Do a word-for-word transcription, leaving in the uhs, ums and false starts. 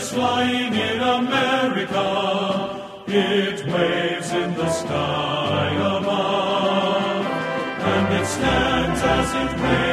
flying in America. It waves in the sky above, and it stands as it waves